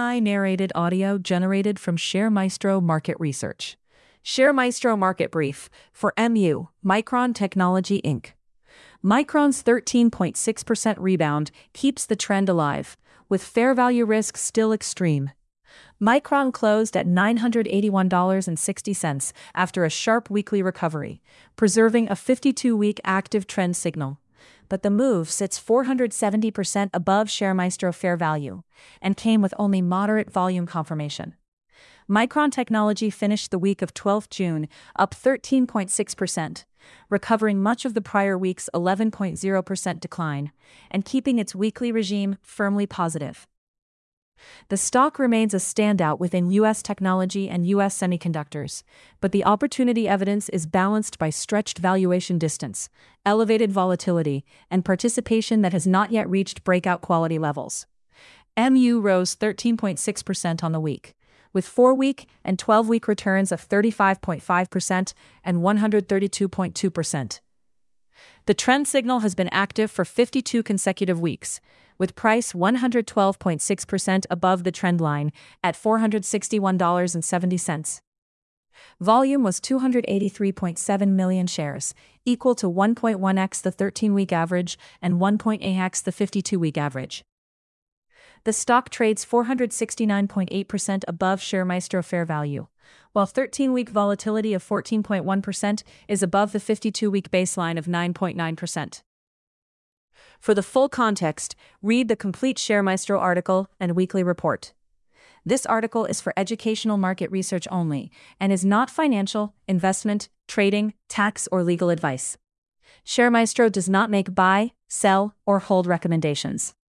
AI narrated audio generated from ShareMaestro Market Research. ShareMaestro Market Brief for MU, Micron Technology Inc. Micron's 13.6% rebound keeps the trend alive, with fair value risk still extreme. Micron closed at $981.60 after a sharp weekly recovery, preserving a 52-week active trend signal. But the move sits 470% above ShareMaestro fair value and came with only moderate volume confirmation. Micron Technology finished the week of 12 June up 13.6%, recovering much of the prior week's 11.0% decline and keeping its weekly regime firmly positive. The stock remains a standout within U.S. technology and U.S. semiconductors, but the opportunity evidence is balanced by stretched valuation distance, elevated volatility, and participation that has not yet reached breakout quality levels. MU rose 13.6% on the week, with 4-week and 12-week returns of 35.5% and 132.2%. The trend signal has been active for 52 consecutive weeks, with price 112.6% above the trend line at $461.70. Volume was 283.7 million shares, equal to 1.1x the 13-week average and 1.8x the 52-week average. The stock trades 469.8% above ShareMaestro fair value, while 13-week volatility of 14.1% is above the 52-week baseline of 9.9%. For the full context, read the complete ShareMaestro article and weekly report. This article is for educational market research only and is not financial, investment, trading, tax, or legal advice. ShareMaestro does not make buy, sell, or hold recommendations.